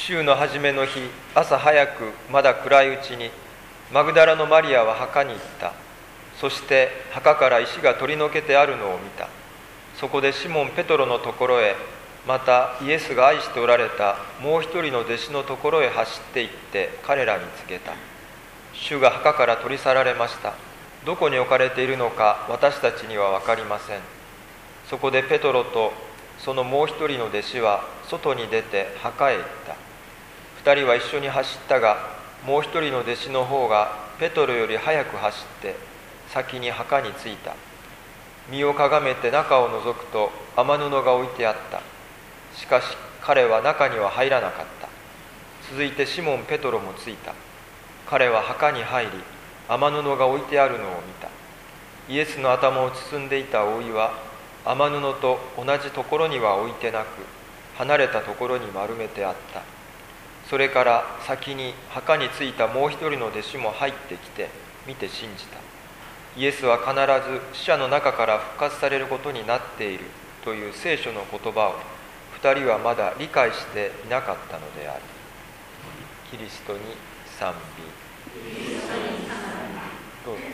週の初めの日、朝早くまだ暗いうちにマグダラのマリアは墓に行った。そして墓から石が取り除けてあるのを見た。そこでシモン・ペトロのところへ、またイエスが愛しておられたもう一人の弟子のところへ走って行って彼らに告げた。主が墓から取り去られました。どこに置かれているのか私たちには分かりません。そこでペトロとそのもう一人の弟子は外に出て墓へ行った。二人は一緒に走ったが、もう一人の弟子の方がペトロより早く走って先に墓に着いた。身をかがめて中を覗くと雨布が置いてあった。しかし彼は中には入らなかった。続いてシモン・ペトロも着いた。彼は墓に入り、雨布が置いてあるのを見た。イエスの頭を包んでいた覆いは雨布と同じところには置いてなく、離れたところに丸めてあった。それから先に墓に着いたもう一人の弟子も入ってきて見て信じた。イエスは必ず死者の中から復活されることになっているという聖書の言葉を二人はまだ理解していなかったのである。キリストに賛美。どうぞ。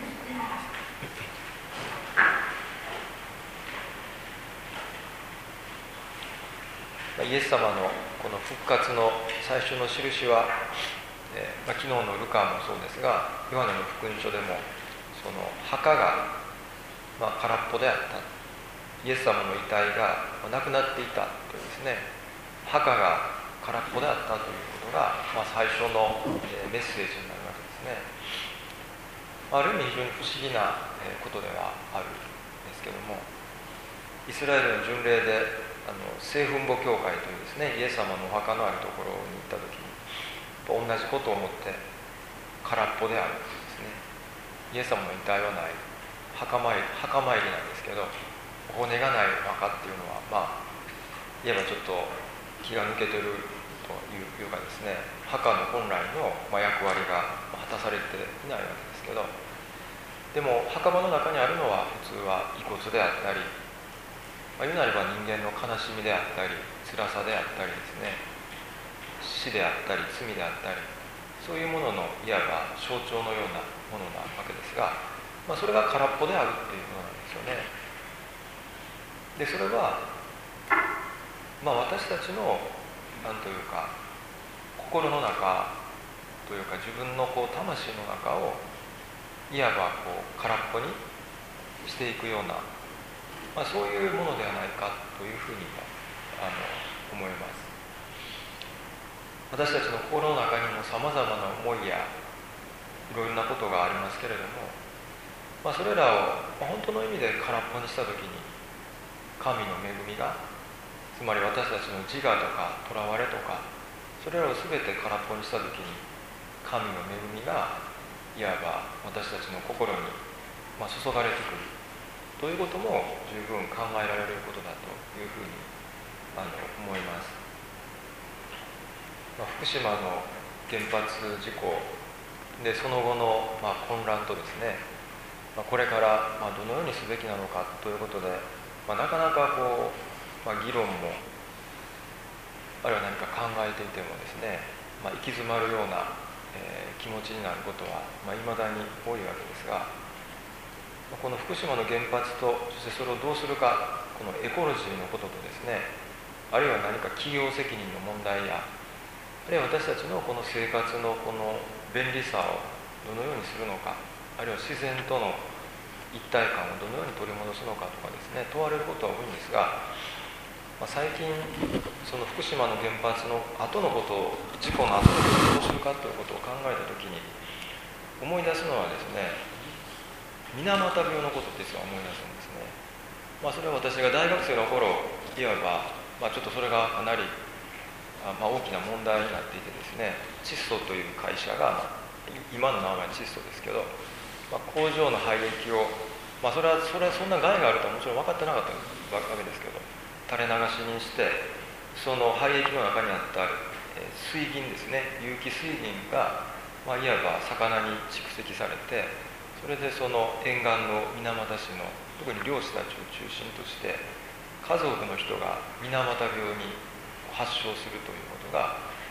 イエス様のこの復活の最初の印は、昨日のルカもそうですが、ヨハネの福音書でもその墓が、空っぽであった、イエス様の遺体がなくなっていたというですね、墓が空っぽであったということが、最初のメッセージになるわけですね。ある意味非常に不思議なことではあるんですけども、イスラエルの巡礼で聖墳墓教会というですね、イエス様のお墓のあるところに行った時に同じことを思って空っぽであるというですね、イエス様の遺体はない、墓参りなんですけど、骨がないお墓っていうのは、言えばちょっと気が抜けてるというかですね、墓の本来の役割が果たされていないわけですけど、でも墓場の中にあるのは普通は遺骨であったり、言うなれば人間の悲しみであったり、辛さであったりですね、死であったり罪であったり、そういうもののいわば象徴のようなものなわけですが、それが空っぽであるっていうことなんですよね。でそれは、私たちの何というか心の中というか、自分の魂の中をいわば空っぽにしていくような、そういうものではないかというふうに思います。私たちの心の中にもさまざまな思いやいろいろなことがありますけれども、それらを本当の意味で空っぽにしたときに、神の恵みが、つまり私たちの自我とか囚われとか、それらを全て空っぽにしたときに、神の恵みがいわば私たちの心に注がれてくるということも十分考えられることだというふうに思います。福島の原発事故でその後の混乱とですね、これからどのようにすべきなのかということで、なかなか議論もあるいは何か考えていてもですね、行き詰まるような、気持ちになることは未だに多いわけですが、この福島の原発と、そしてそれをどうするか、このエコロジーのこととですね、あるいは何か企業責任の問題や、あるいは私たちのこの生活のこの便利さをどのようにするのか、あるいは自然との一体感をどのように取り戻すのかとかですね、問われることは多いんですが、最近その福島の原発の後のことを、事故の後のことをどうするかということを考えたときに思い出すのはですね、水俣病のことですよ、思い出すんですね。それは私が大学生の頃、いわば、ちょっとそれがかなり大きな問題になっていてですね、窒素という会社が、今の名前窒素ですけど、工場の廃液を、それはそんな害があるとはもちろん分かってなかったわけですけど、垂れ流しにして、その廃液の中にあった水銀ですね、有機水銀が、いわば魚に蓄積されて、それでその沿岸の水俣市の特に漁師たちを中心として、家族の人が水俣病に発症するということが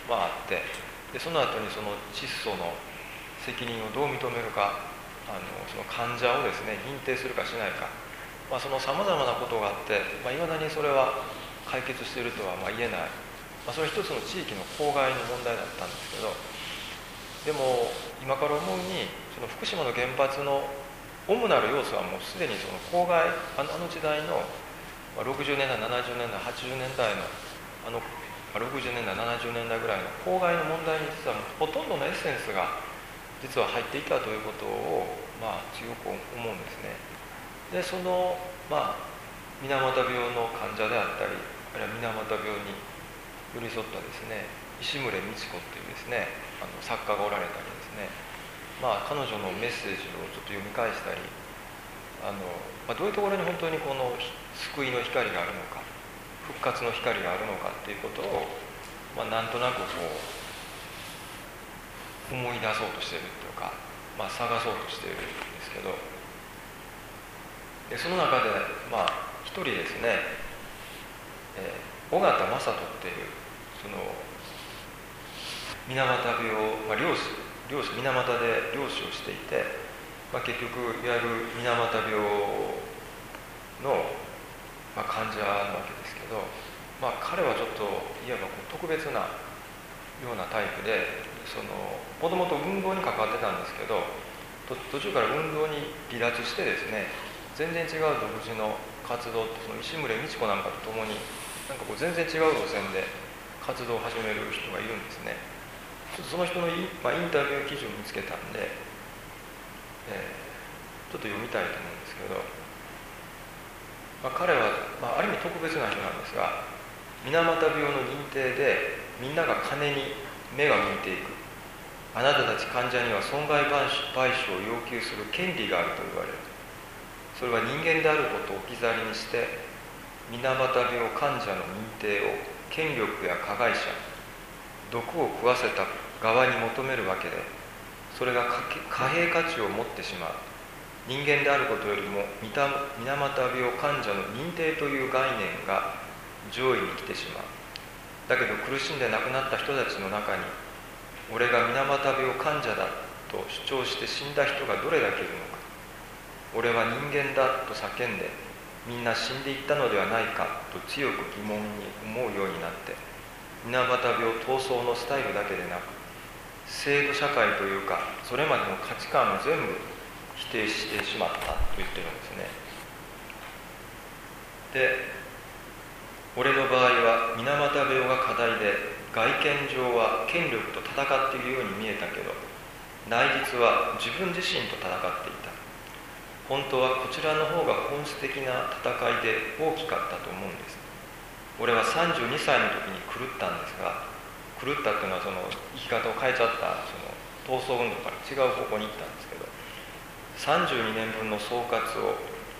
あってでその後にその窒素の責任をどう認めるかその患者をですね認定するかしないか、そのさまざまなことがあっていまだにそれは解決しているとは言えない、それは一つの地域の公害の問題だったんですけど、でも今から思うにその福島の原発の主なる要素はもうすでにその公害あの時代の60年代70年代80年代の60年代70年代ぐらいの公害の問題に実はほとんどのエッセンスが実は入っていたということを強く思うんですね。でその水俣病の患者であったりあるいは水俣病に寄り添ったですね石牟礼道子っていうですね作家がおられたりですね、彼女のメッセージをちょっと読み返したりどういうところに本当にこの救いの光があるのか復活の光があるのかっていうことを、なんとなくこう思い出そうとしているというか、探そうとしているんですけど、でその中で一人ですね、緒方正人っていうその水俣病、漁師水俣で漁師をしていて、結局いわゆる水俣病の、患者なわけですけど、彼はちょっといわば特別なようなタイプでもともと運動に関わってたんですけど途中から運動に離脱してですね全然違う独自の活動ってその石牟礼道子なんかと共に全然違う路線で活動を始める人がいるんですね。その人のインタビュー記事を見つけたんで、ちょっと読みたいと思うんですけど、彼は、ある意味特別な人なんですが水俣病の認定でみんなが金に目が向いていく、あなたたち患者には損害賠償を要求する権利があると言われる、それは人間であることを置き去りにして水俣病患者の認定を権力や加害者毒を食わせた側に求めるわけで、それが貨幣価値を持ってしまう。人間であることよりも水俣病患者の認定という概念が上位に来てしまう。だけど苦しんで亡くなった人たちの中に俺が水俣病患者だと主張して死んだ人がどれだけいるのか、俺は人間だと叫んでみんな死んでいったのではないかと強く疑問に思うようになって、水俣病闘争のスタイルだけでなく制度社会というかそれまでの価値観を全部否定してしまったと言ってるんですね。で俺の場合は水俣病が課題で外見上は権力と戦っているように見えたけど内実は自分自身と戦っていた。本当はこちらの方が本質的な戦いで大きかったと思うんです。俺は32歳の時に狂ったんですが、狂ったっていうのはその生き方を変えちゃったその闘争運動から違う方向に行ったんですけど、32年分の総括を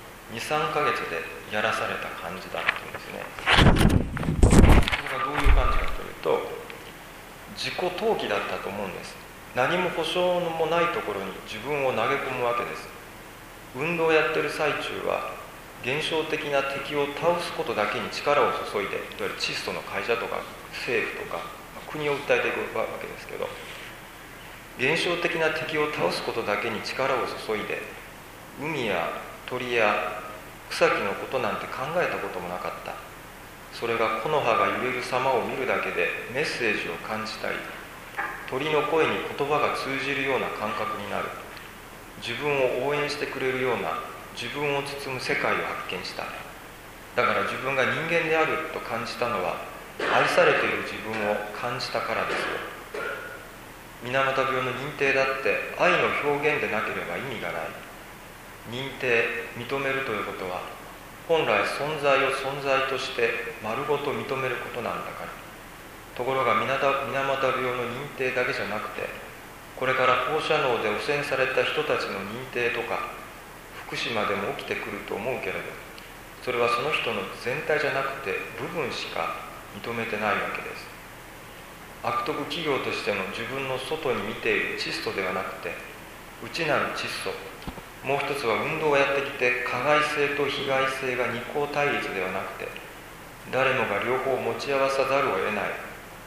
2,3 ヶ月でやらされた感じだっていうんですね。それがどういう感じかというと自己投棄だったと思うんです。何も保証もないところに自分を投げ込むわけです。運動をやってる最中は現象的な敵を倒すことだけに力を注いで、いわゆる窒素の会社とか政府とか、国を訴えていくわけですけど、現象的な敵を倒すことだけに力を注いで海や鳥や草木のことなんて考えたこともなかった。それが木の葉が揺れる様を見るだけでメッセージを感じたり、鳥の声に言葉が通じるような感覚になる。自分を応援してくれるような自分を包む世界を発見した。だから自分が人間であると感じたのは愛されている自分を感じたからですよ。水俣病の認定だって愛の表現でなければ意味がない。認定、認めるということは本来存在を存在として丸ごと認めることなんだから。ところが水俣病の認定だけじゃなくて、これから放射能で汚染された人たちの認定とか福島でも起きてくると思うけれど、それはその人の全体じゃなくて部分しか認めてないわけです。悪徳企業としての自分の外に見ている窒素ではなくて内なる窒素、もう一つは運動をやってきて加害性と被害性が二項対立ではなくて誰もが両方持ち合わさざるを得ない。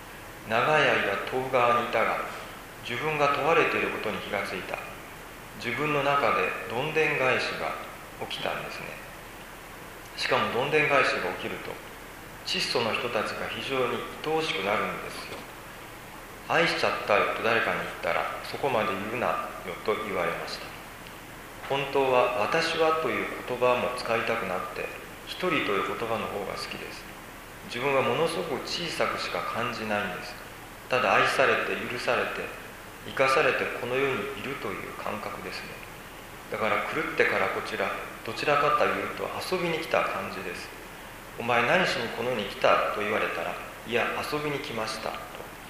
長い間問う側にいたが、自分が問われていることに気がついた。自分の中でどんでん返しが起きたんですね。しかもどんでん返しが起きると、質素の人たちが非常に愛おしくなるんですよ。愛しちゃったよと誰かに言ったら、そこまで言うなよと言われました。本当は私はという言葉も使いたくなくて、一人という言葉の方が好きです。自分はものすごく小さくしか感じないんです。ただ愛されて許されて生かされてこの世にいるという感覚ですね。だから狂ってからこちら、どちらかというと遊びに来た感じです。お前何しにこの世に来たと言われたら、いや遊びに来ましたと。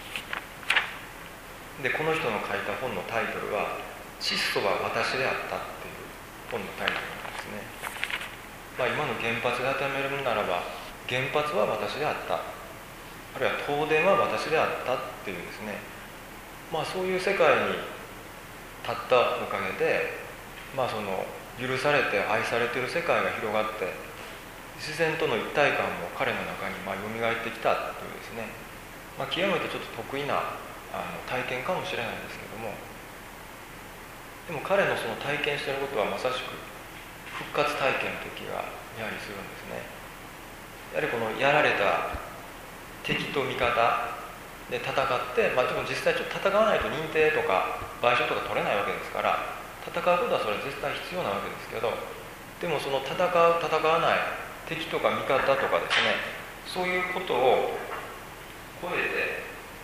でこの人の書いた本のタイトルは質素は私であったっていう本のタイトルなんですね。今の原発で当てはめるならば、原発は私であった、あるいは東電は私であったっていうですね、そういう世界に立ったおかげで、その許されて愛されている世界が広がって、自然との一体感も彼の中によみがえってきたというですね、極めてちょっと得意な体験かもしれないですけども、でも彼のその体験していることはまさしく復活体験の時がやはりするんですね。やはりこのやられた敵と味方で戦って、でも実際ちょっと戦わないと認定とか賠償とか取れないわけですから、戦うことはそれは絶対必要なわけですけど、でもその戦う戦わない敵とか味方とかですね、そういうことを超えて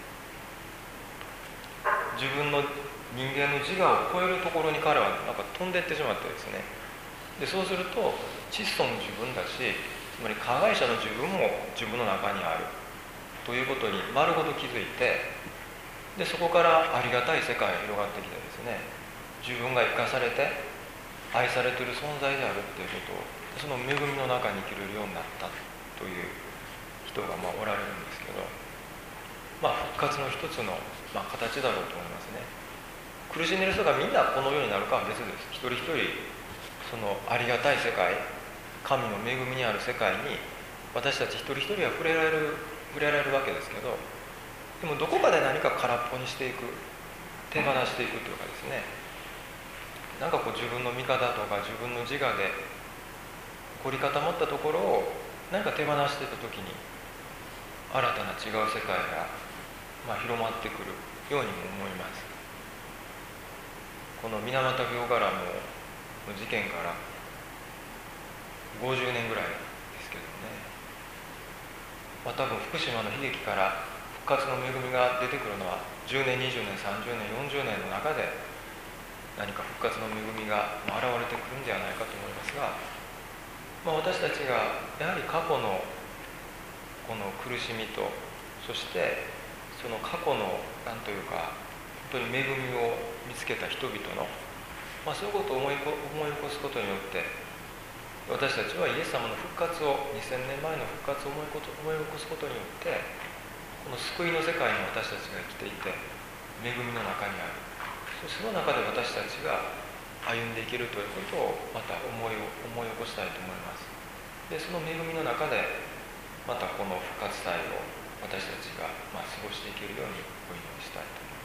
自分の人間の自我を超えるところに彼は飛んでいってしまってですね、でそうすると質素の自分だし、つまり加害者の自分も自分の中にあるということに丸ごと気づいて、でそこからありがたい世界が広がってきてですね、自分が生かされて愛されている存在であるということを、その恵みの中に生きれるようになったという人がおられるんですけど、復活の一つの形だろうと思いますね。苦しんでいる人がみんなこのようになるかは別です。一人一人そのありがたい世界、神の恵みにある世界に私たち一人一人は触れられるわけですけど、でもどこかで何か空っぽにしていく、手放していくというかですね、自分の見方とか自分の自我で凝り固まったところを何か手放していた時に、新たな違う世界が広まってくるようにも思います。この水俣病からの事件から50年ぐらいですけどね、多分福島の悲劇から復活の恵みが出てくるのは10年20年30年40年の中で何か復活の恵みが現れてくるんではないかと思いますが、私たちがやはり過去のこの苦しみと、そしてその過去の本当に恵みを見つけた人々の、そういうことを思い起こすことによって、私たちはイエス様の復活を、2000年前の復活を思い起こすことによって、この救いの世界に私たちが生きていて、恵みの中にある、その中で私たちが歩んでいけるということをまた思い起こしたいと思います。でその恵みの中でまたこの復活祭を私たちが過ごしていけるようにお祈りしたいと思います。